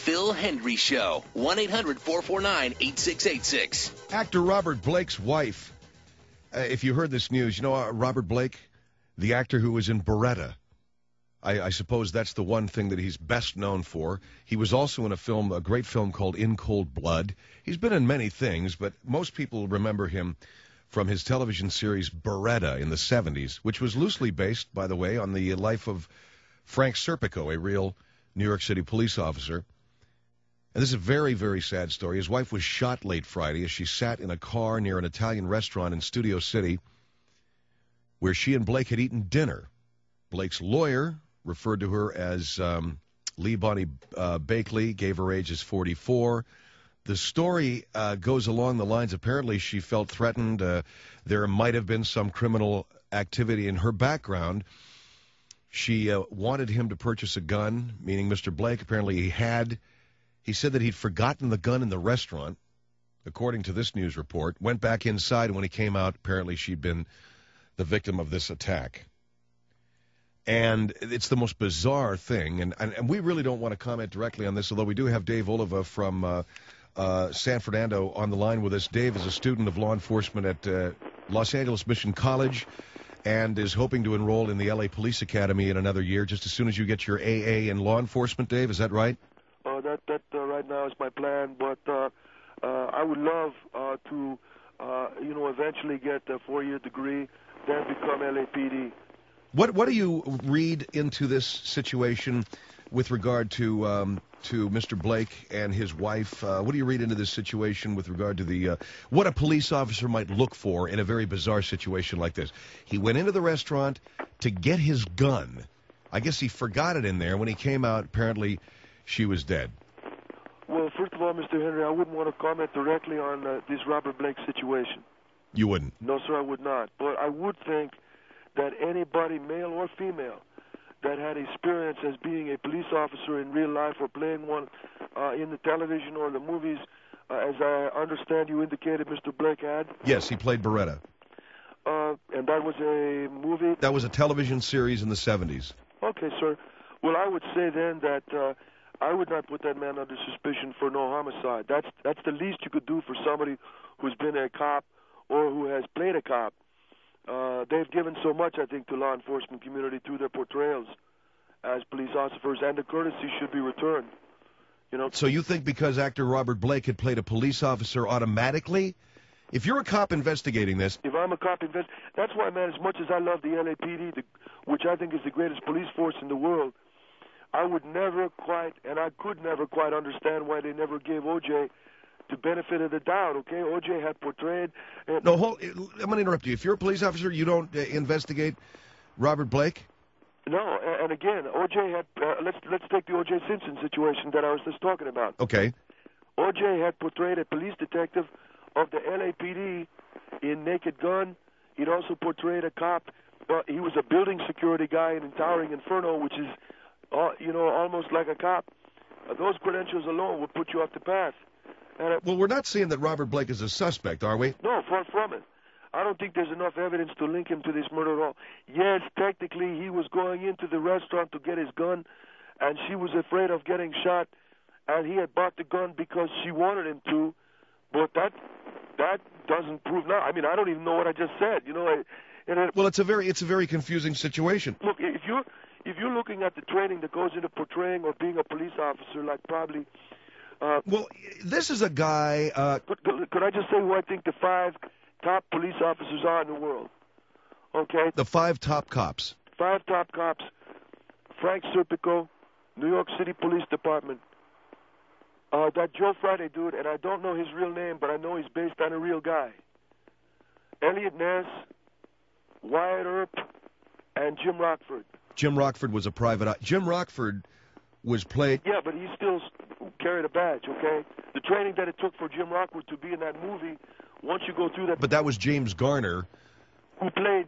Phil Hendry Show. 1-800-449-8686. Actor Robert Blake's wife. If you heard this news, you know Robert Blake, the actor who was in Beretta. I suppose that's the one thing that he's best known for. He was also in a great film called In Cold Blood. He's been in many things, but most people remember him from his television series Beretta in the 70s, which was loosely based, by the way, on the life of Frank Serpico, a real New York City police officer. And this is a very, very sad story. His wife was shot late Friday as she sat in a car near an Italian restaurant in Studio City where she and Blake had eaten dinner. Blake's lawyer referred to her as Lee Bonnie Bakley, gave her age as 44. The story goes along the lines, apparently she felt threatened. There might have been some criminal activity in her background. She wanted him to purchase a gun, meaning Mr. Blake. Apparently he had. He said that he'd forgotten the gun in the restaurant, according to this news report. Went back inside, and when he came out, apparently she'd been the victim of this attack. And it's the most bizarre thing, and we really don't want to comment directly on this, although we do have Dave Oliva from San Fernando on the line with us. Dave is a student of law enforcement at Los Angeles Mission College and is hoping to enroll in the L.A. Police Academy in another year, just as soon as you get your AA in law enforcement, Dave. Is that right? That right now is my plan, but I would love to, eventually get a 4-year degree, then become LAPD. What do you read into this situation with regard to Mr. Blake and his wife? What do you read into this situation with regard to what a police officer might look for in a very bizarre situation like this? He went into the restaurant to get his gun. I guess he forgot it in there. When he came out, apparently she was dead. Well, first of all, Mr. Henry, I wouldn't want to comment directly on this Robert Blake situation. You wouldn't? No, sir, I would not. But I would think that anybody, male or female, that had experience as being a police officer in real life or playing one in the television or the movies, as I understand you indicated Mr. Blake had. Yes, he played Beretta. And that was a movie? That was a television series in the 70s. Okay, sir. Well, I would say then that I would not put that man under suspicion for no homicide. That's the least you could do for somebody who's been a cop or who has played a cop. They've given so much, I think, to law enforcement community through their portrayals as police officers, and the courtesy should be returned. You know. So you think because actor Robert Blake had played a police officer automatically? If you're a cop investigating this... If I'm a cop that's why, man, as much as I love the LAPD, which I think is the greatest police force in the world, I would never quite, and I could never quite understand why they never gave O.J. the benefit of the doubt, okay? O.J. had portrayed... No, I'm going to interrupt you. If you're a police officer, you don't investigate Robert Blake? No, and again, O.J. had... let's take the O.J. Simpson situation that I was just talking about. Okay. O.J. had portrayed a police detective of the LAPD in Naked Gun. He'd also portrayed a cop. He was a building security guy in Towering Inferno, which is, almost like a cop. Those credentials alone would put you off the path. Well, we're not saying that Robert Blake is a suspect, are we? No, far from it. I don't think there's enough evidence to link him to this murder at all. Yes, technically he was going into the restaurant to get his gun, and she was afraid of getting shot, and he had bought the gun because she wanted him to, but that doesn't prove now. I mean, I don't even know what I just said. Well, it's a very confusing situation. Look, if you're looking at the training that goes into portraying or being a police officer, like probably. Well, this is a guy. Could I just say who I think the 5 top police officers are in the world? Okay. The 5 top cops. 5 top cops. Frank Serpico, New York City Police Department. That Joe Friday dude, and I don't know his real name, but I know he's based on a real guy. Elliot Ness, Wyatt Earp, and Jim Rockford. Jim Rockford was a private eye. Jim Rockford was played... Yeah, but he still carried a badge, okay? The training that it took for Jim Rockford to be in that movie, once you go through that... But that was James Garner. Who played,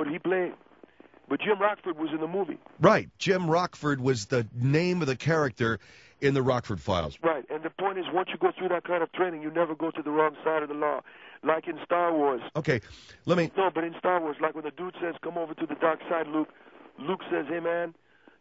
but Jim Rockford was in the movie. Right. Jim Rockford was the name of the character in the Rockford Files. Right, and the point is, once you go through that kind of training, you never go to the wrong side of the law. Like in Star Wars. Okay, let me... No, but in Star Wars, like when the dude says, come over to the dark side, Luke, Luke says, hey, man,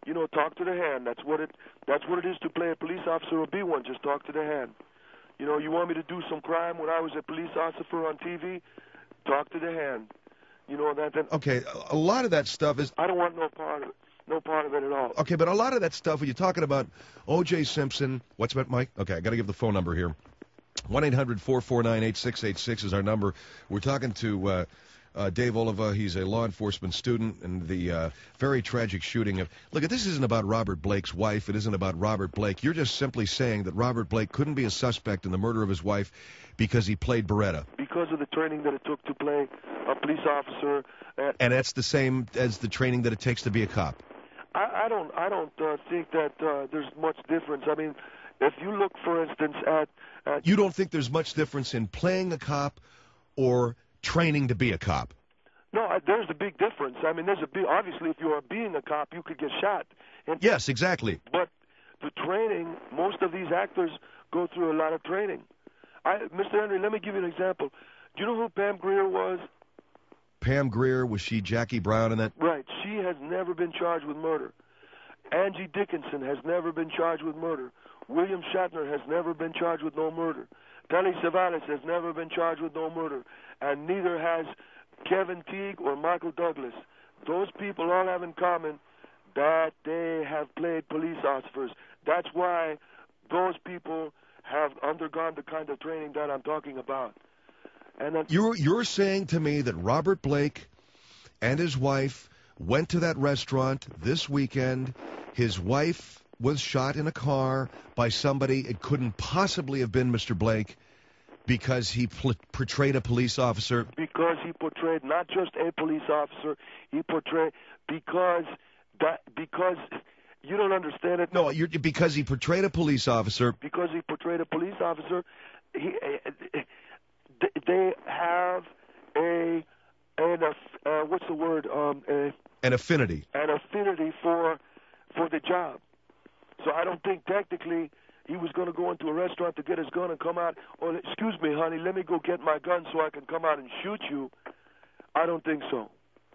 talk to the hand. That's what it is to play a police officer or be one. Just talk to the hand. You want me to do some crime when I was a police officer on TV? Talk to the hand. Okay, a lot of that stuff is... I don't want no part of it. No part of it at all. Okay, but a lot of that stuff, when you're talking about O.J. Simpson... What's that, Mike? Okay, I got to give the phone number here. 1-800-449-8686 is our number. We're talking to Dave Oliva. He's a law enforcement student, and the very tragic shooting of... Look, this isn't about Robert Blake's wife. It isn't about Robert Blake. You're just simply saying that Robert Blake couldn't be a suspect in the murder of his wife because he played Beretta. Because of the training that it took to play a police officer. And that's the same as the training that it takes to be a cop. I don't think that there's much difference. I mean, if you look, for instance, at... You don't think there's much difference in playing a cop or training to be a cop? No, there's a big difference. I mean, obviously, if you are being a cop, you could get shot. Yes, exactly. But the training, most of these actors go through a lot of training. Mr. Henry, let me give you an example. Do you know who Pam Grier was? Pam Grier, was she Jackie Brown in that? Right. She has never been charged with murder. Angie Dickinson has never been charged with murder. William Shatner has never been charged with no murder. Telly Savalas has never been charged with no murder. And neither has Kevin Teague or Michael Douglas. Those people all have in common that they have played police officers. That's why those people have undergone the kind of training that I'm talking about. And then, you're saying to me that Robert Blake and his wife went to that restaurant this weekend. His wife was shot in a car by somebody. It couldn't possibly have been Mr. Blake because he portrayed a police officer. Because he portrayed not just a police officer, he portrayed because you don't understand it. No, because he portrayed a police officer. Because he portrayed a police officer, they have what's the word? An affinity. An affinity for the job. So I don't think technically he was going to go into a restaurant to get his gun and come out. Oh, excuse me, honey, let me go get my gun so I can come out and shoot you. I don't think so.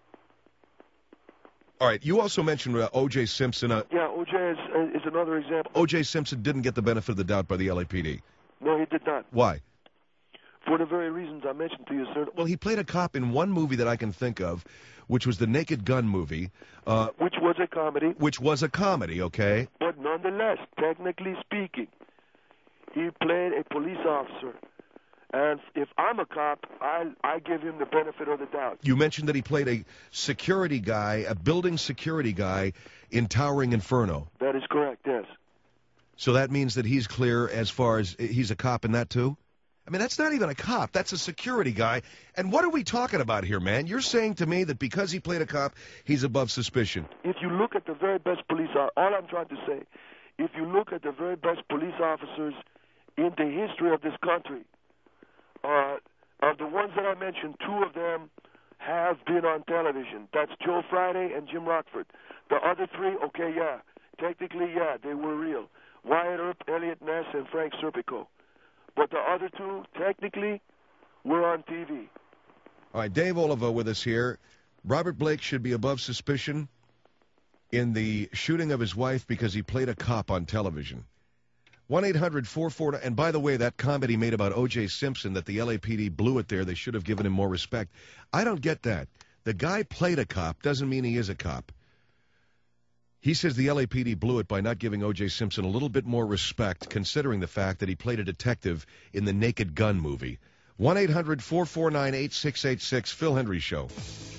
All right. You also mentioned O.J. Simpson. Yeah, O.J. is another example. O.J. Simpson didn't get the benefit of the doubt by the LAPD. No, he did not. Why? For the very reasons I mentioned to you, sir. Well, he played a cop in one movie that I can think of, which was the Naked Gun movie. Which was a comedy. Which was a comedy, okay? But nonetheless, technically speaking, he played a police officer. And if I'm a cop, I give him the benefit of the doubt. You mentioned that he played a security guy, a building security guy in Towering Inferno. That is correct, yes. So that means that he's clear as far as he's a cop in that too? I mean, that's not even a cop. That's a security guy. And what are we talking about here, man? You're saying to me that because he played a cop, he's above suspicion. If you look at the very best police officers, all I'm trying to say, if you look at the very best police officers in the history of this country, of the ones that I mentioned, two of them have been on television. That's Joe Friday and Jim Rockford. The other three, okay, yeah. Technically, yeah, they were real. Wyatt Earp, Elliot Ness, and Frank Serpico. But the other two, technically, were on TV. All right, Dave Oliva with us here. Robert Blake should be above suspicion in the shooting of his wife because he played a cop on television. 1-800-449, and by the way, that comedy made about O.J. Simpson that the LAPD blew it there, they should have given him more respect. I don't get that. The guy played a cop doesn't mean he is a cop. He says the LAPD blew it by not giving O.J. Simpson a little bit more respect, considering the fact that he played a detective in the Naked Gun movie. 1-800-449-8686, Phil Hendry Show.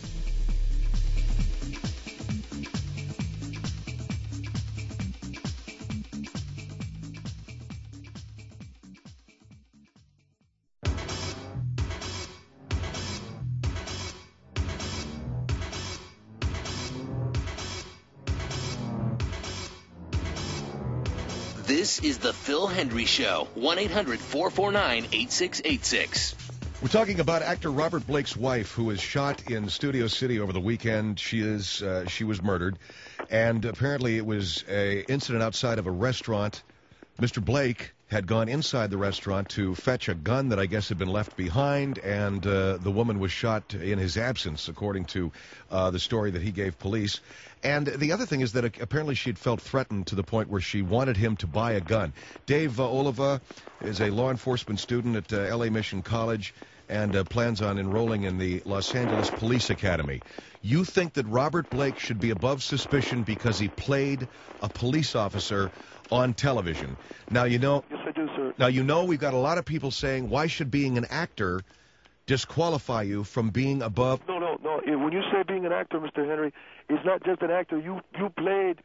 This is the Phil Hendry Show. 1-800-449-8686. We're talking about actor Robert Blake's wife, who was shot in Studio City over the weekend. She was murdered, and apparently it was an incident outside of a restaurant. Mr. Blake had gone inside the restaurant to fetch a gun that I guess had been left behind, and the woman was shot in his absence, according to the story that he gave police. And the other thing is that apparently she had felt threatened to the point where she wanted him to buy a gun. Dave Oliva is a law enforcement student at L.A. Mission College and plans on enrolling in the Los Angeles Police Academy. You think that Robert Blake should be above suspicion because he played a police officer on television. Now, you know... Yes, I do, sir. Now, you know we've got a lot of people saying, why should being an actor disqualify you from being above... No. When you say being an actor, Mr. Henry, it's not just an actor. You played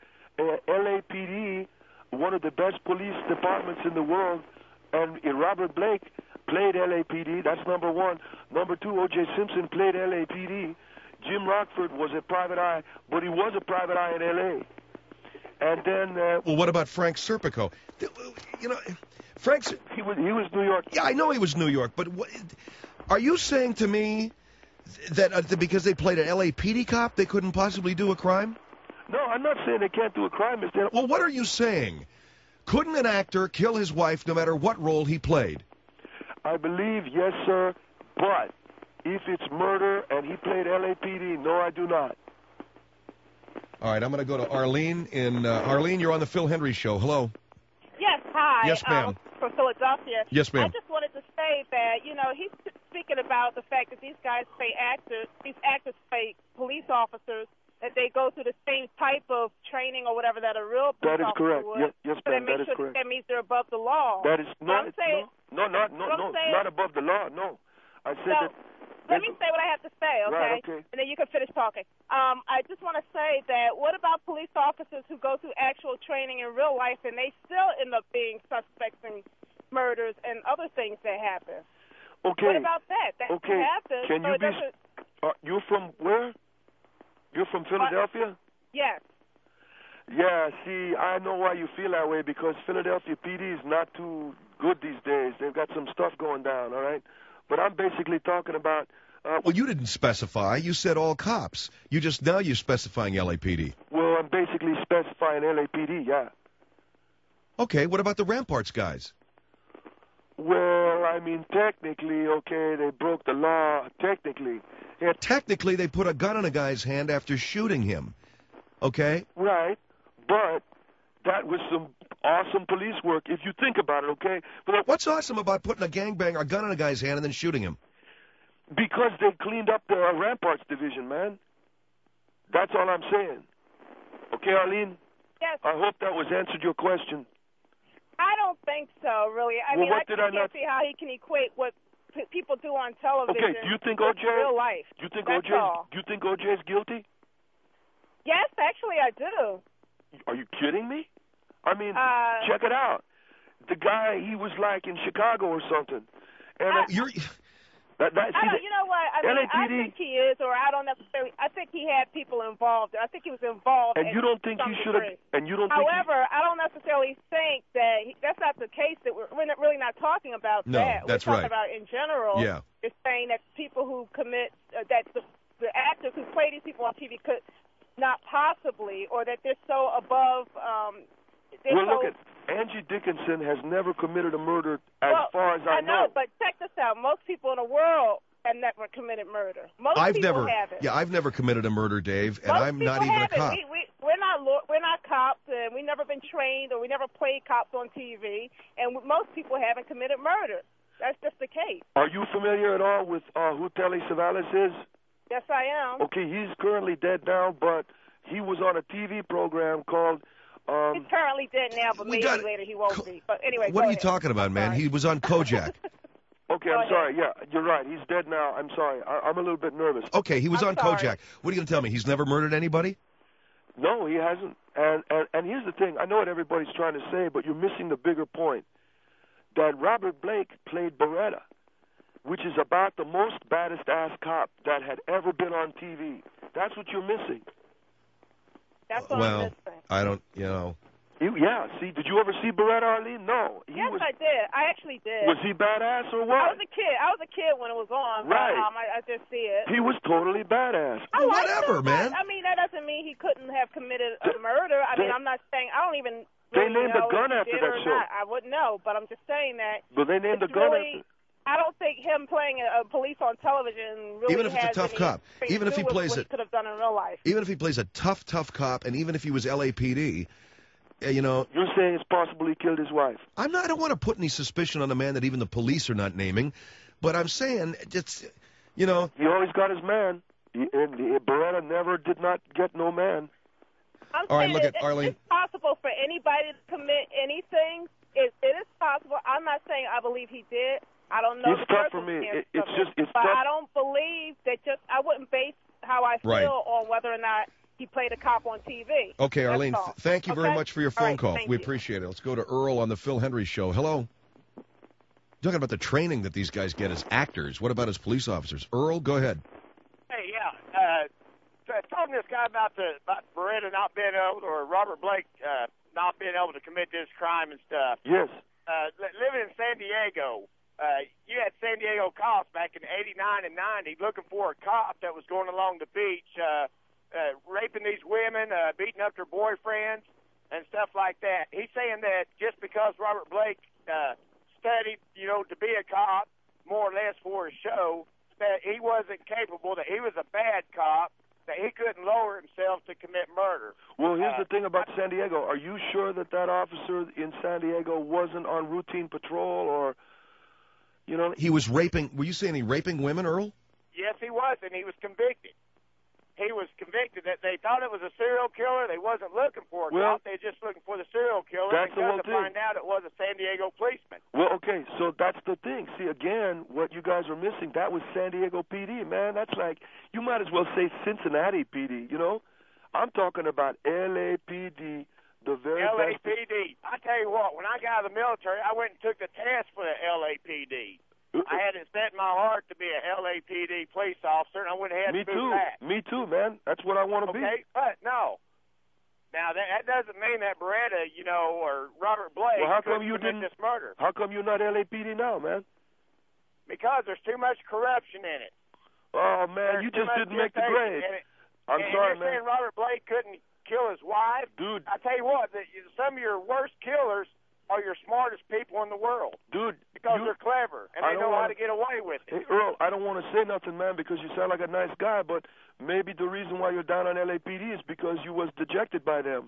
LAPD, one of the best police departments in the world, and Robert Blake played LAPD. That's number one. Number two, O.J. Simpson played LAPD. Jim Rockford was a private eye, but he was a private eye in L.A. And then... well, what about Frank Serpico? You know, Frank's... He was New York. Yeah, I know he was New York, but are you saying to me that because they played an LAPD cop, they couldn't possibly do a crime? No, I'm not saying they can't do a crime, Mr. Henry. Well, what are you saying? Couldn't an actor kill his wife no matter what role he played? I believe, yes, sir, but if it's murder and he played LAPD, no, I do not. All right, I'm going to go to Arlene. Arlene, you're on the Phil Hendry Show. Hello. Yes, hi. Yes, ma'am. From Philadelphia. Yes, ma'am. I just wanted to say that, he's speaking about the fact that these actors play police officers, that they go through the same type of training or whatever that a real police officer would. That is correct. Yes, ma'am, that is correct. That means they're above the law. That is not, not above the law, no. I said that... Let me say what I have to say, okay? Right, okay. And then you can finish talking. I just want to say that what about police officers who go through actual training in real life and they still end up being suspects in murders and other things that happen? Okay. What about that? That happens. Can you you're from where? You're from Philadelphia? Yes. Yeah, see, I know why you feel that way, because Philadelphia PD is not too good these days. They've got some stuff going down, all right? But I'm basically talking about... well, you didn't specify. You said all cops. You're specifying LAPD. Well, I'm basically specifying LAPD, yeah. Okay, what about the Ramparts guys? Well, I mean, technically, okay, they broke the law, technically. Yeah, technically, they put a gun in a guy's hand after shooting him, okay? Right, but that was some awesome police work, if you think about it, okay? But what's awesome about putting a gun in a guy's hand and then shooting him? Because they cleaned up the Ramparts division, man. That's all I'm saying. Okay, Arlene? Yes. I hope that was answered your question. I don't think so, really. I mean, I can't see how he can equate what people do on television. Okay, do you think OJ? Real life. Do you think OJ is guilty? Yes, actually, I do. Are you kidding me? I mean, check it out. The guy, he was like in Chicago or something. And you're. You know what? I mean, I think he is, or I don't necessarily. I think he had people involved. I think he was involved. And you don't think he should have? And you don't. However, I don't necessarily think that that's not the case. That we're really not talking about that. That's we're talking right. about in general. Yeah. It's saying that people who commit that the actors who play these people on TV could not possibly, or that they're so above. Look at Angie Dickinson has never committed a murder as far as I know. But check this out. Most people in the world have never committed murder. Most people haven't. Yeah, I've never committed a murder, Dave, and I'm not even a cop. We're not cops, and we've never been trained, or we never played cops on TV, and most people haven't committed murder. That's just the case. Are you familiar at all with who Telly Savalas is? Yes, I am. Okay, he's currently dead now, but he was on a TV program called... he's currently dead now, but maybe later he won't be. But anyway, what are you talking about, man? He was on Kojak. Okay, I'm sorry. Yeah, you're right. He's dead now. I'm sorry. I'm a little bit nervous. Okay, he was on Kojak. What are you going to tell me? He's never murdered anybody? No, he hasn't. And here's the thing. I know what everybody's trying to say, but you're missing the bigger point. That Robert Blake played Beretta, which is about the most baddest-ass cop that had ever been on TV. That's what you're missing. That's what I'm missing. I don't, Yeah, see, did you ever see Beretta, Arlene? No. I did. I actually did. Was he badass or what? I was a kid when it was on. Right. I just see it. He was totally badass. Whatever, man. I mean, that doesn't mean he couldn't have committed a murder. I mean, I'm not saying, I don't even They really named a know gun if after he did that or show. not. I wouldn't know, but I'm just saying that. But they named a it's gun really, after. I don't think him playing a police on television really Even if it's a has tough any cop, thing even to if he do with plays what it- he could have done in real life. Even if he plays a tough cop, and even if he was LAPD, you know, You're saying it's possible he killed his wife. I don't want to put any suspicion on a man that even the police are not naming, but I'm saying it's, you know. He always got his man. Beretta never did not get no man. I'm All right, saying look at Arlene. It's possible for anybody to commit anything. It is possible. I'm not saying I believe he did. I don't know It's the tough for me. circumstances It's of just it. it's but tough. I don't believe that. I wouldn't base how I feel Right. on whether or not he played a cop on TV. Okay, That's Arlene, all. thank you very Okay? much for your All phone right, call. thank We you. appreciate it. Let's go to Earl on the Phil Hendry Show. Hello. Talking about the training that these guys get as actors. What about as police officers? Earl, go ahead. Hey, talking to this guy about Beretta not being able, or Robert Blake not being able to commit this crime and stuff. Yes. Living in San Diego, you had San Diego cops back in '89 and '90 looking for a cop that was going along the beach, raping these women, beating up their boyfriends, and stuff like that. He's saying that just because Robert Blake studied, to be a cop, more or less for a show, that he wasn't capable, that he was a bad cop, that he couldn't lower himself to commit murder. Well, here's the thing about San Diego. Are you sure that officer in San Diego wasn't on routine patrol, or, He was raping. Were you saying he raping women, Earl? Yes, he was, and he was convicted. He was convicted. That they thought it was a serial killer. They wasn't looking for a Well, cop. They were just looking for the serial killer. that's and the whole come to thing. find out it was a San Diego policeman. Well, okay, so that's the thing. See, again, what you guys are missing, that was San Diego PD, man. That's like, you might as well say Cincinnati PD, I'm talking about LAPD, the very best. LAPD. I tell you what, when I got out of the military, I went and took the test for the LAPD. I had it set in my heart to be a LAPD police officer, and I went ahead Me and too. moved that. Me too, man. That's what I want to be. Okay, but no. Now, that doesn't mean that Beretta, or Robert Blake Well, how come couldn't you commit didn't- this murder. How come you're not LAPD now, man? Because there's too much corruption in it. Oh, man, There's you too just much didn't make the temptation grade. in it. I'm and sorry, you're man. saying Robert Blake couldn't kill his wife? Dude, I tell you what, some of your worst killers are your smartest people in the world dude, because you, they're clever and I they don't know how wanna- to get away with it. Hey, Earl, I don't want to say nothing, man, because you sound like a nice guy, but maybe the reason why you're down on LAPD is because you was dejected by them,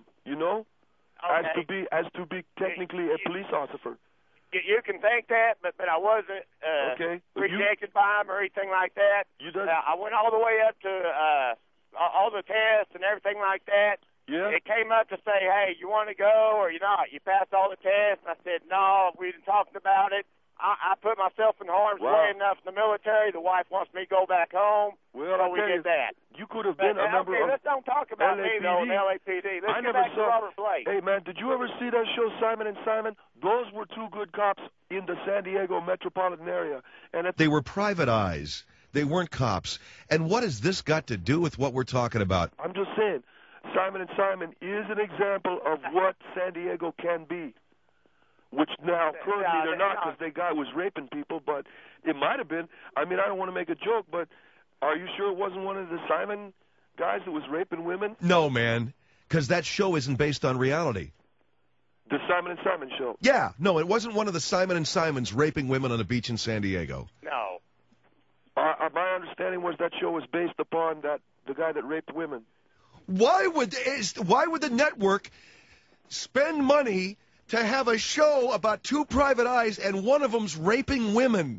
Okay. as to be technically a police officer. You can think that, but I wasn't Okay. rejected by him or anything like that. You done? I went all the way up to all the tests and everything like that. Yeah. It came up to say, hey, you want to go or you not? You passed all the tests. And I said, no, we've been talking about it. I put myself in harm's Wow. way enough in the military. The wife wants me to go back home. Well, so I we tell did you, that. you could have But, been a member okay, of let's don't talk about me, though, in LAPD. LAPD. I Let's get never back to saw. Robert Blake. Hey, man, did you ever see that show Simon and Simon? Those were two good cops in the San Diego metropolitan area, and They were private eyes. They weren't cops. And what has this got to do with what we're talking about? I'm just saying, Simon and Simon is an example of what San Diego can be. Which now, currently, they're not because the guy was raping people, but it might have been. I mean, I don't want to make a joke, but are you sure it wasn't one of the Simon guys that was raping women? No, man, because that show isn't based on reality. The Simon and Simon show. Yeah, no, it wasn't one of the Simon and Simons raping women on a beach in San Diego. No. My understanding was that show was based upon the guy that raped women. Why would the network spend money to have a show about two private eyes and one of them's raping women?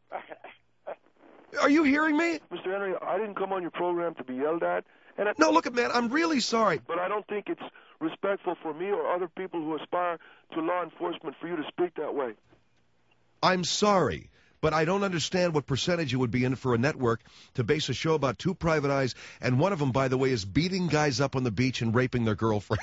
Are you hearing me? Mr. Henry, I didn't come on your program to be yelled at. No, look, man, I'm really sorry. But I don't think it's respectful for me or other people who aspire to law enforcement for you to speak that way. I'm sorry, but I don't understand what percentage it would be in for a network to base a show about two private eyes, and one of them, by the way, is beating guys up on the beach and raping their girlfriend.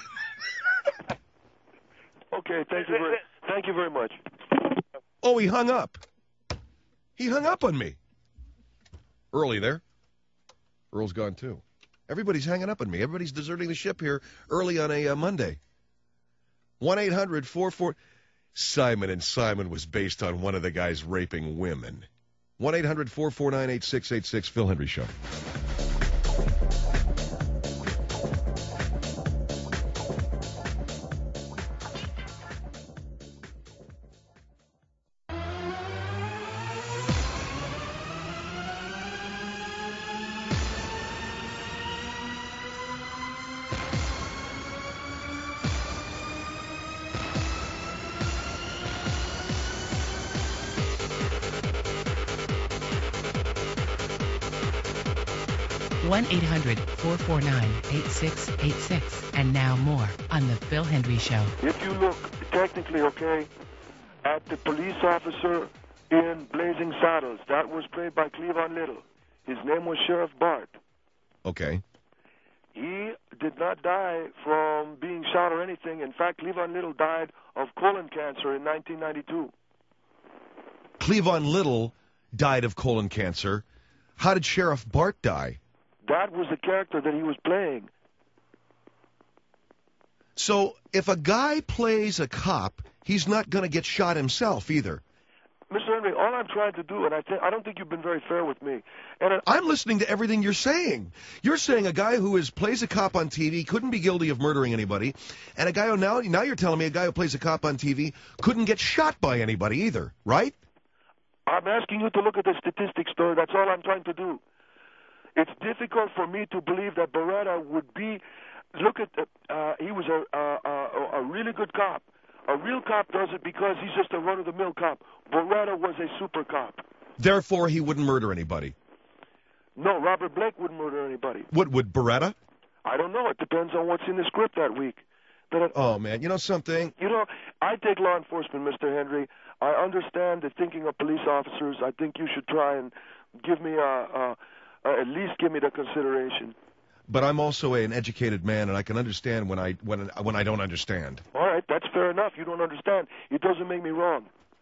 Okay, thank you very much. Oh, he hung up. He hung up on me. Early there. Earl's gone, too. Everybody's hanging up on me. Everybody's deserting the ship here early on a Monday. 1-800-44... Simon and Simon was based on one of the guys raping women. 1-800-449-8686, Phil Hendry Show. 1-800-449-8686. And now more on The Phil Hendry Show. If you look technically, okay, at the police officer in Blazing Saddles, that was played by Cleavon Little. His name was Sheriff Bart. Okay. He did not die from being shot or anything. In fact, Cleavon Little died of colon cancer in 1992. Cleavon Little died of colon cancer. How did Sheriff Bart die? That was the character that he was playing. So if a guy plays a cop, he's not going to get shot himself either. Mr. Henry, all I'm trying to do, and I don't think you've been very fair with me. And I'm listening to everything you're saying. You're saying a guy who plays a cop on TV couldn't be guilty of murdering anybody, and a guy who now you're telling me a guy who plays a cop on TV couldn't get shot by anybody either, right? I'm asking you to look at the statistics, sir. That's all I'm trying to do. It's difficult for me to believe that Beretta would be. Look at he was a really good cop. A real cop does it because he's just a run-of-the-mill cop. Beretta was a super cop. Therefore, he wouldn't murder anybody. No, Robert Blake wouldn't murder anybody. What would Beretta? I don't know. It depends on what's in the script that week. Oh, man, you know something? You know, I take law enforcement, Mr. Henry. I understand the thinking of police officers. I think you should try and give me at least give me the consideration. But I'm also an educated man, and I can understand when I don't understand. All right, that's fair enough. You don't understand. It doesn't make me wrong.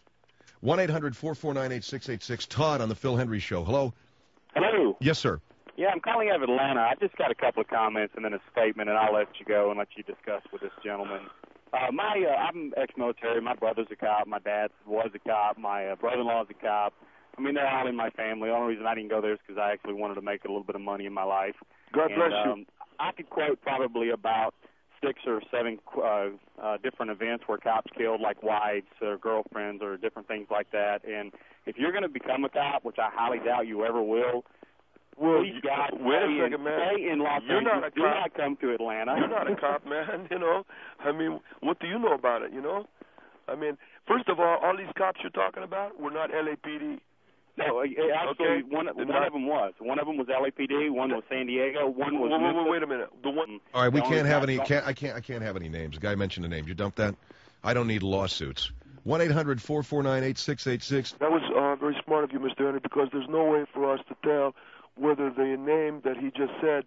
1-800-449-8686. Todd on the Phil Hendry Show. Hello. Hello. Yes, sir. Yeah, I'm calling out of Atlanta. I just got a couple of comments and then a statement, and I'll let you go and let you discuss with this gentleman. I'm ex-military. My brother's a cop. My dad was a cop. My brother-in-law's a cop. I mean, they're all in my family. The only reason I didn't go there is because I actually wanted to make a little bit of money in my life. God bless you. I could quote probably about 6 or 7 different events where cops killed, like wives or girlfriends or different things like that. And if you're going to become a cop, which I highly doubt you ever will, please, God, wait a second, man. Stay in Los You're Angeles. not a cop. Do not come to Atlanta. You're not a cop, man. You know, I mean, what do you know about it? You know, I mean, first of all these cops you're talking about were not LAPD. No, actually, okay. one of them was. One of them was LAPD. One was San Diego. One was. Wait a minute. The one. All right, we can't have any. I can't have any names. The guy mentioned a name. You dump that. I don't need lawsuits. 1-800-449-8686. That was very smart of you, Mr. Henry, because there's no way for us to tell whether the name that he just said,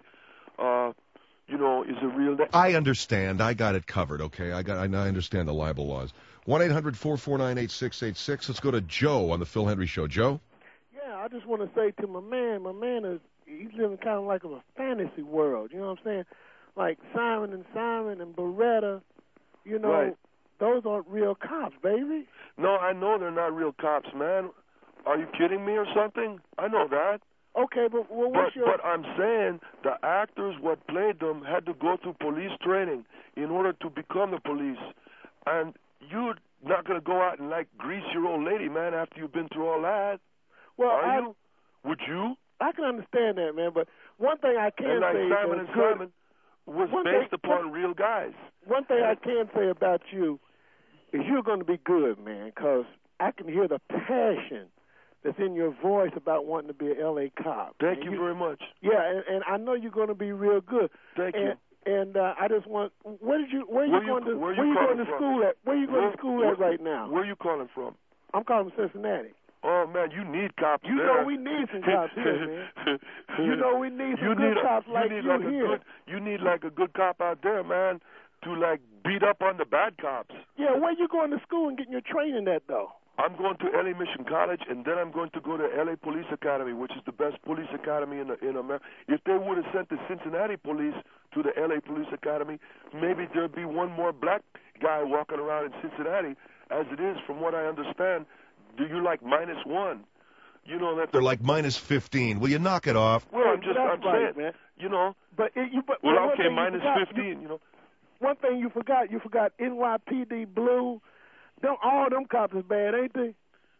is a real name. I understand. I got it covered. Okay, I understand the libel laws. 1-800-449-8686. Let's go to Joe on the Phil Hendry Show. Joe. I just want to say to my man he's living kind of like a fantasy world, you know what I'm saying? Like Simon and Beretta, right. Those aren't real cops, baby. No, I know they're not real cops, man. Are you kidding me or something? I know that. Okay, but But I'm saying the actors what played them had to go through police training in order to become the police. And you're not going to go out and, grease your old lady, man, after you've been through all that. Well, Would you? I can understand that, man, but one thing I can say Simon and Simon was based upon real guys. One thing I can say about you is you're going to be good, man, because I can hear the passion that's in your voice about wanting to be an L.A. cop. Thank you very much. Yeah, and I know you're going to be real good. Thank you. And I just want, where are you going to school at? Where are you going to school at right now? Where are you calling from? I'm calling from Cincinnati. Oh, man, you need cops You know we need some cops here, man. You know we need some good cops like you here. You need a good cop out there, man, to beat up on the bad cops. Yeah, where you going to school and getting your training at, though? I'm going to L.A. Mission College, and then I'm going to go to L.A. Police Academy, which is the best police academy in America. If they would have sent the Cincinnati police to the L.A. Police Academy, maybe there'd be one more black guy walking around in Cincinnati. As it is, from what I understand, you're -1. You know that they're -15. Will you knock it off? Well, I'm saying, man. Well, okay, -15. One thing you forgot NYPD Blue. All them cops is bad, ain't they?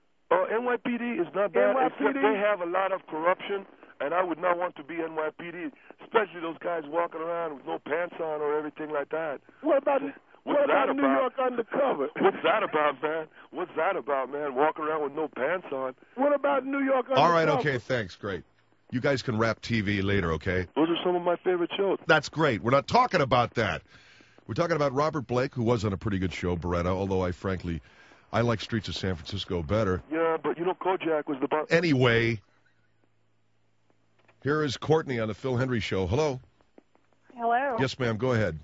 NYPD is not bad. Except they have a lot of corruption, and I would not want to be NYPD, especially those guys walking around with no pants on or everything like that. What about New York Undercover? What's that about, man? Walking around with no pants on. What about New York Undercover? All right, okay, thanks. Great. You guys can wrap TV later, okay? Those are some of my favorite shows. That's great. We're not talking about that. We're talking about Robert Blake, who was on a pretty good show, Beretta, although I like Streets of San Francisco better. Yeah, but you know Kojak was the... Anyway, here is Courtney on the Phil Hendry Show. Hello. Hello. Yes, ma'am. Go ahead.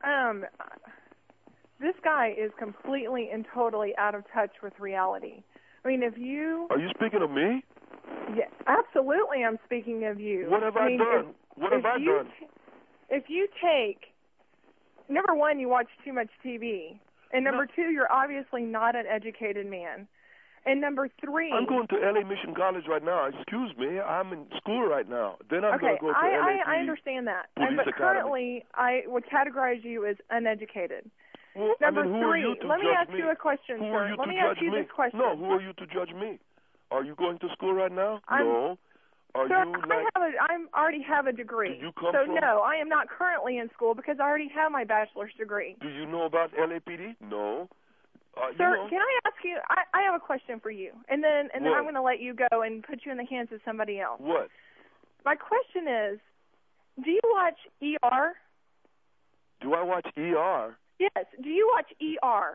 This guy is completely and totally out of touch with reality. I mean, if you... Are you speaking of me? Yeah, absolutely I'm speaking of you. What have I done? What have I done? If you take... Number one, you watch too much TV. And number two, you're obviously not an educated man. And number three... I'm going to L.A. Mission College right now. Excuse me. I'm in school right now. Then I'm going to go to LAPD. I understand that. But currently, I would categorize you as uneducated. Well, number who three, are you to let me judge ask me? you a question, who sir. Are you let to me judge ask you me? this question. No, who are you to judge me? Are you going to school right now? No. Are Sir, you like... I already have a degree. Do you come so from... no, I am not currently in school because I already have my bachelor's degree. Do you know about LAPD? No. Sir, you know... can I ask you? I have a question for you, and then I'm What? going to let you go and put you in the hands of somebody else. What? My question is, do you watch ER? Do I watch ER? Yes. Do you watch ER?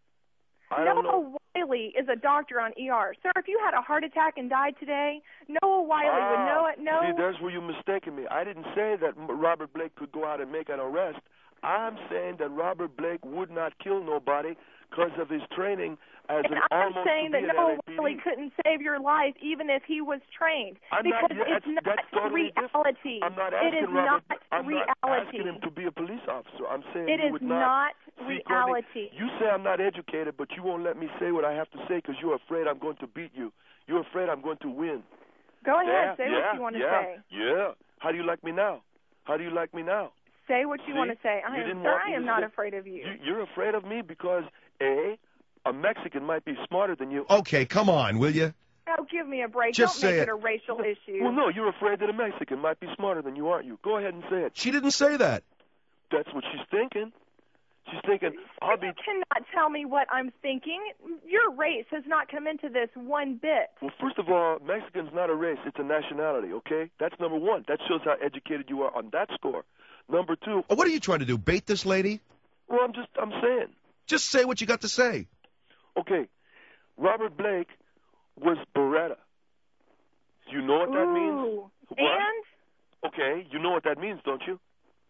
I don't know. Noah Wiley is a doctor on ER. Sir, if you had a heart attack and died today, Noah Wiley would know it. No. See, there's where you're mistaken me. I didn't say that Robert Blake could go out and make an arrest. I'm saying that Robert Blake would not kill nobody because of his training as an I'm almost saying that Noah LAPD. Wiley couldn't save your life even if he was trained. Because it's not that's totally reality. I'm not it asking is Robert, not I'm reality. not asking him to be a police officer. I'm saying it he is would not See, reality. Courtney, you say I'm not educated, but you won't let me say what I have to say because you're afraid I'm going to beat you. You're afraid I'm going to win. Go ahead. Say what you want to say. Yeah. How do you like me now? How do you like me now? Say what you want to say. I am not afraid of you. You're afraid of me because, a Mexican might be smarter than you. Okay, come on, will you? Oh, give me a break. Just Don't say make it. a racial issue. Well, no, you're afraid that a Mexican might be smarter than you, aren't you? Go ahead and say it. She didn't say that. That's what she's thinking. She's thinking, I'll be... You cannot tell me what I'm thinking. Your race has not come into this one bit. Well, first of all, Mexican's not a race. It's a nationality, okay? That's number one. That shows how educated you are on that score. Number two... What are you trying to do, bait this lady? Well, I'm saying. Just say what you got to say. Okay, Robert Blake was Beretta. You know what that means? What? And? Okay, you know what that means, don't you?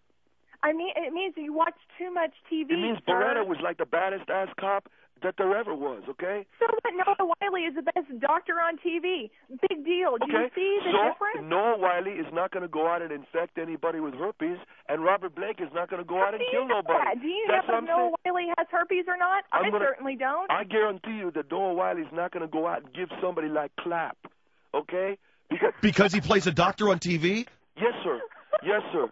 I mean, it means you watch too much TV. It means sir. Beretta was like the baddest ass cop that there ever was, okay? So what? Noah Wiley is the best doctor on TV. Big deal. Do you see the difference? Noah Wiley is not going to go out and infect anybody with herpes, and Robert Blake is not going to go out and kill nobody. Do you know if Noah Wiley has herpes or not? I certainly don't. I guarantee you that Noah Wiley's not going to go out and give somebody like Clapp, okay? Because he plays a doctor on TV? Yes, sir. Yes, sir.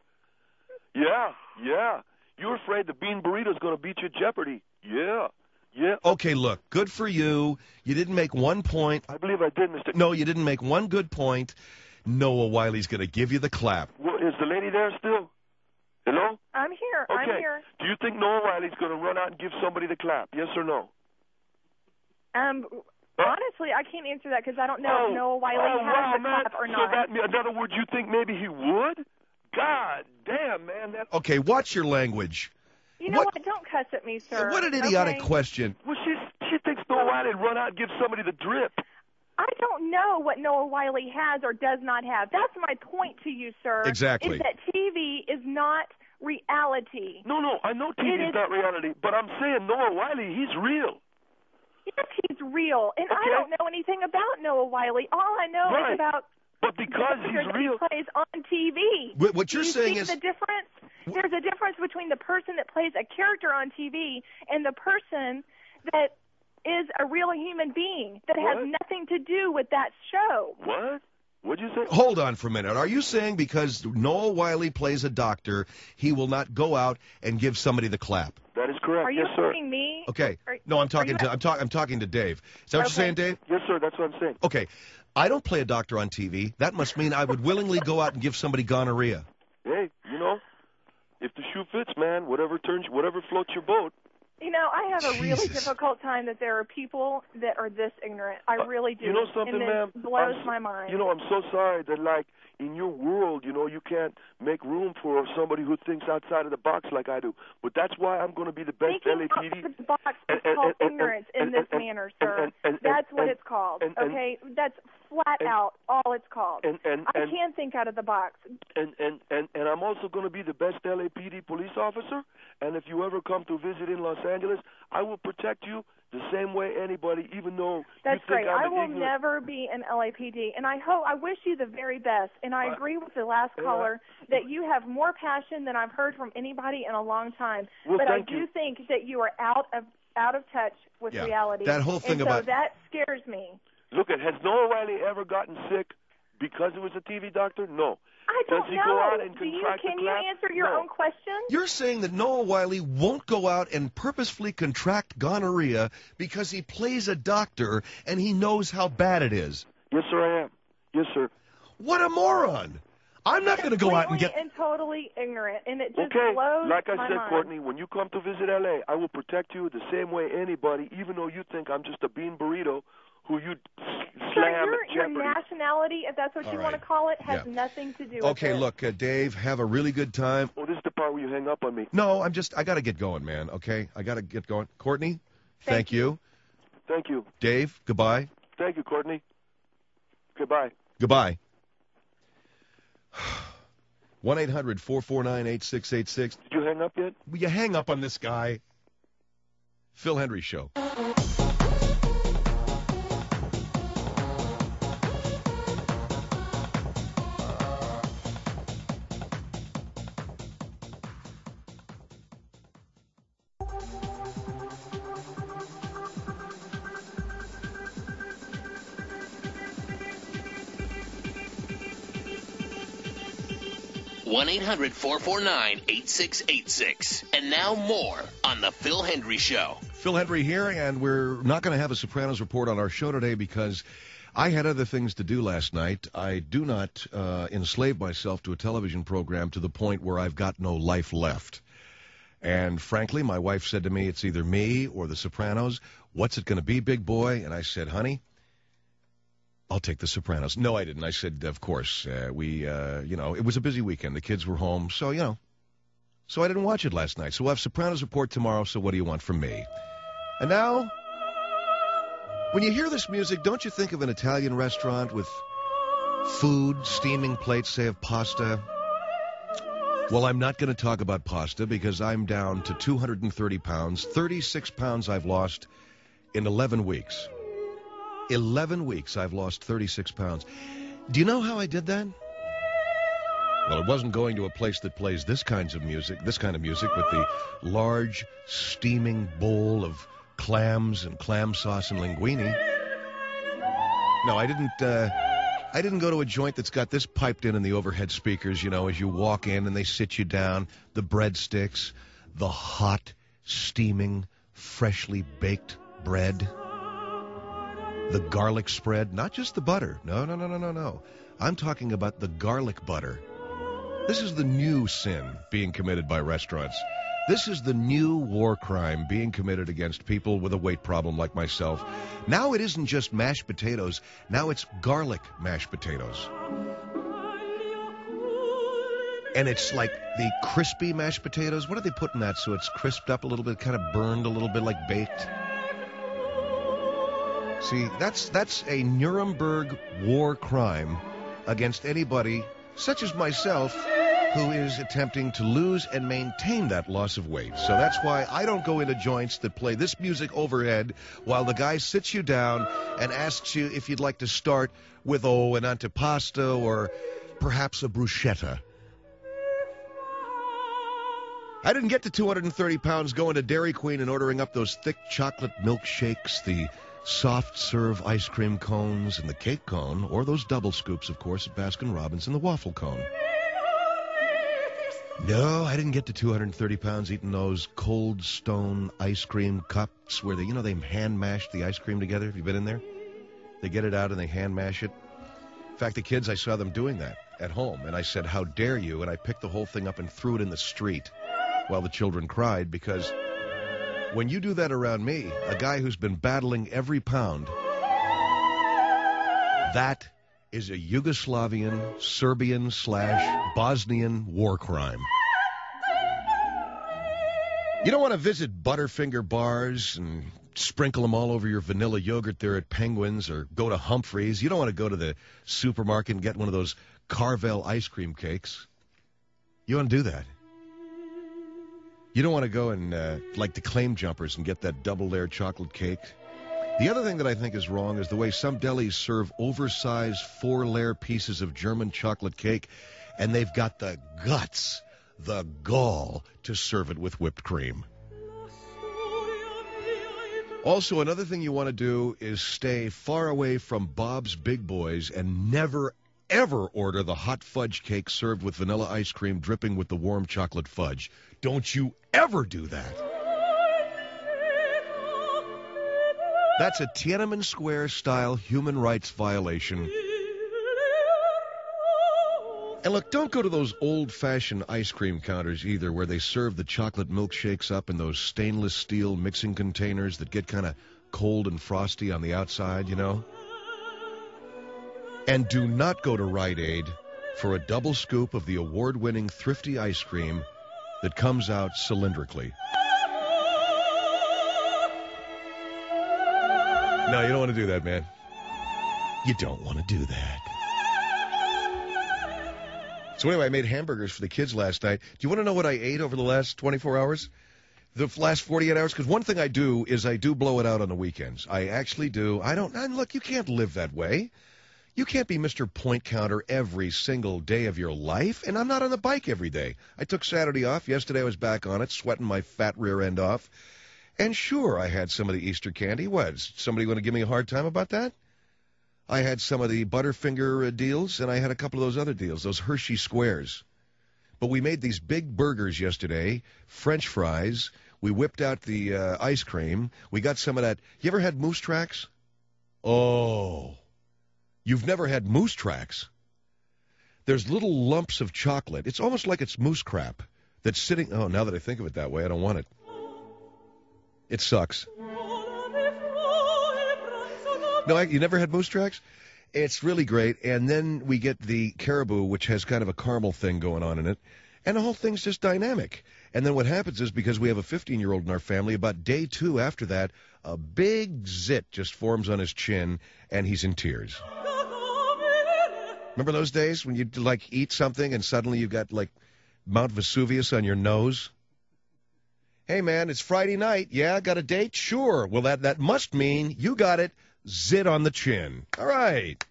Yeah. You're afraid the bean burrito's going to beat you at Jeopardy. Yeah. Okay, look, good for you. You didn't make one point. I believe I did, Mr. No, you didn't make one good point. Noah Wiley's going to give you the clap. Well, is the lady there still? Hello? I'm here. Okay. I'm here. Do you think Noah Wiley's going to run out and give somebody the clap? Yes or no? Honestly, I can't answer that because I don't know if Noah Wiley has the clap or not. So in other words, you think maybe he would? God damn, man. Okay, watch your language. You know what? Don't cuss at me, sir. What an idiotic question. Well, she thinks Noah Wiley would run out and give somebody the drip. I don't know what Noah Wiley has or does not have. That's my point to you, sir. Exactly. Is that TV is not reality. No, I know TV is not reality, but I'm saying Noah Wiley, he's real. Yes, he's real, and I don't know anything about Noah Wiley. All I know is about but because he's real, he plays on TV. What you're saying is the difference. There's a difference between the person that plays a character on TV and the person that is a real human being that has nothing to do with that show. What? What'd you say? Hold on for a minute. Are you saying because Noah Wiley plays a doctor, he will not go out and give somebody the clap? That is correct. Are you yes, sir. asking me? Okay. No, I'm talking to Dave. Is that what you're saying, Dave? Yes, sir. That's what I'm saying. Okay. I don't play a doctor on TV. That must mean I would willingly go out and give somebody gonorrhea. Hey, if the shoe fits, man, whatever floats your boat. You know, I have a really Jesus. difficult time that there are people that are this ignorant. I really do. You know something, and ma'am? it blows I'm my mind. You know, I'm so sorry that, like, in your world, you know, you can't make room for somebody who thinks outside of the box like I do. But that's why I'm going to be the best Thinking LAPD. outside the box is called ignorance in this manner, sir. That's what it's called, okay? That's flat out all it's called. I can think out of the box. And I'm also going to be the best LAPD police officer. And if you ever come to visit in Los Angeles, I will protect you the same way anybody, even though That's you think great. I'm I will ignorant. never be an LAPD, and I wish you the very best. And I agree with the last caller that you have more passion than I've heard from anybody in a long time. Well, but I thank do you. think that you are out of touch with reality. That whole thing and about so that scares me. Look, has Noah Wiley ever gotten sick because he was a TV doctor? No. I don't Does he know. go out and contract Can the you clap? answer your No. own question? You're saying that Noah Wiley won't go out and purposefully contract gonorrhea because he plays a doctor and he knows how bad it is. Yes, sir, I am. Yes, sir. What a moron! I'm not going to go out and get... Completely and totally ignorant, and it just Okay, blows like I my said, mind. Courtney, when you come to visit L.A., I will protect you the same way anybody, even though you think I'm just a bean burrito who you Sir, slam your at Jeopardy. nationality, if that's what All you right. want to call it, has Yeah. nothing to do with Okay, it. look, Dave, have a really good time. Oh, this is the part where you hang up on me. No, I got to get going, man, okay? I got to get going. Courtney, thank you. Thank you. Dave, goodbye. Thank you, Courtney. Goodbye. Goodbye. 1-800-449-8686. Did you hang up yet? Will you hang up on this guy? Phil Hendry Show. One 1-800-449-8686. And now more on The Phil Hendry Show. Phil Hendry here, and we're not going to have a Sopranos report on our show today because I had other things to do last night. I do not enslave myself to a television program to the point where I've got no life left. And frankly, my wife said to me, it's either me or The Sopranos. What's it going to be, big boy? And I said, honey, I'll take The Sopranos. No, I didn't. I said, of course. It was a busy weekend. The kids were home, so, So I didn't watch it last night. So we'll have Sopranos report tomorrow, so what do you want from me? And now, when you hear this music, don't you think of an Italian restaurant with food, steaming plates, say, of pasta? Well, I'm not going to talk about pasta because I'm down to 230 pounds. 36 pounds I've lost in 11 weeks. 11 weeks I've lost 36 pounds. Do you know how I did that? Well, it wasn't going to a place that plays this kind of music with the large steaming bowl of clams and clam sauce and linguine. No, I didn't go to a joint that's got this piped in the overhead speakers, as you walk in and they sit you down, the breadsticks, the hot, steaming, freshly baked bread, the garlic spread, not just the butter. No. I'm talking about the garlic butter. This is the new sin being committed by restaurants. This is the new war crime being committed against people with a weight problem like myself. Now it isn't just mashed potatoes. Now it's garlic mashed potatoes. And it's like the crispy mashed potatoes. What do they put in that so it's crisped up a little bit, kind of burned a little bit like baked? See, that's a Nuremberg war crime against anybody, such as myself, who is attempting to lose and maintain that loss of weight. So that's why I don't go into joints that play this music overhead while the guy sits you down and asks you if you'd like to start with, an antipasto or perhaps a bruschetta. I didn't get to 230 pounds going to Dairy Queen and ordering up those thick chocolate milkshakes, the soft serve ice cream cones, and the cake cone, or those double scoops, of course, at Baskin-Robbins, and the waffle cone. No, I didn't get to 230 pounds eating those Cold Stone ice cream cups where they hand mash the ice cream together. Have you been in there? They get it out and they hand mash it. In fact, the kids, I saw them doing that at home, and I said, how dare you? And I picked the whole thing up and threw it in the street while the children cried because When you do that around me, a guy who's been battling every pound, that is a Yugoslavian, Serbian/Bosnian war crime. You don't want to visit Butterfinger bars and sprinkle them all over your vanilla yogurt there at Penguins, or go to Humphreys. You don't want to go to the supermarket and get one of those Carvel ice cream cakes. You want to do that. You don't want to go and, like the Claim Jumpers, and get that double-layer chocolate cake. The other thing that I think is wrong is the way some delis serve oversized 4-layer pieces of German chocolate cake, and they've got the guts, the gall, to serve it with whipped cream. Also, another thing you want to do is stay far away from Bob's Big Boys and never, ever order the hot fudge cake served with vanilla ice cream dripping with the warm chocolate fudge. Don't you ever do that. That's a Tiananmen Square-style human rights violation. And look, don't go to those old-fashioned ice cream counters either, where they serve the chocolate milkshakes up in those stainless steel mixing containers that get kind of cold and frosty on the outside, you know. And do not go to Rite Aid for a double scoop of the award-winning Thrifty ice cream that comes out cylindrically. No, you don't want to do that, man. You don't want to do that. So anyway, I made hamburgers for the kids last night. Do you want to know what I ate over the last 24 hours? The last 48 hours? Because one thing I do is I do blow it out on the weekends. I actually do. And look, you can't live that way. You can't be Mr. Point Counter every single day of your life, and I'm not on the bike every day. I took Saturday off. Yesterday I was back on it, sweating my fat rear end off. And sure, I had some of the Easter candy. What, is somebody going to give me a hard time about that? I had some of the Butterfinger deals, and I had a couple of those other deals, those Hershey Squares. But we made these big burgers yesterday, French fries. We whipped out the ice cream. We got some of that. You ever had Moose Tracks? Oh, you've never had Moose Tracks? There's little lumps of chocolate. It's almost like it's moose crap that's sitting. Oh, now that I think of it that way, I don't want it. It sucks. No, you never had Moose Tracks? It's really great. And then we get the Caribou, which has kind of a caramel thing going on in it. And the whole thing's just dynamic. And then what happens is, because we have a 15-year-old in our family, about day 2 after that, a big zit just forms on his chin, and he's in tears. Remember those days when you'd, like, eat something and suddenly you've got, like, Mount Vesuvius on your nose? Hey, man, it's Friday night. Yeah, got a date? Sure. Well, that must mean you got it. Zit on the chin. All right.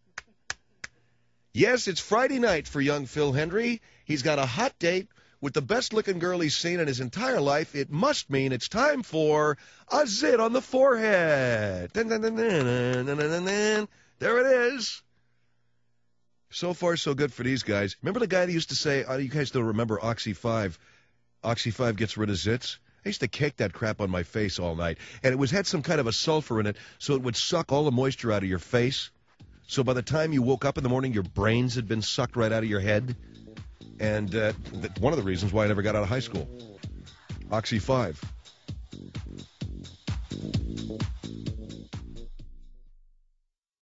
Yes, it's Friday night for young Phil Hendry. He's got a hot date with the best-looking girl he's seen in his entire life. It must mean it's time for a zit on the forehead. Dun, dun, dun, dun, dun, dun, dun, dun. There it is. So far, so good for these guys. Remember the guy that used to say, you guys still remember Oxy 5? Oxy 5 gets rid of zits? I used to cake that crap on my face all night. And it had some kind of a sulfur in it, so it would suck all the moisture out of your face. So by the time you woke up in the morning, your brains had been sucked right out of your head. And one of the reasons why I never got out of high school. Oxy 5.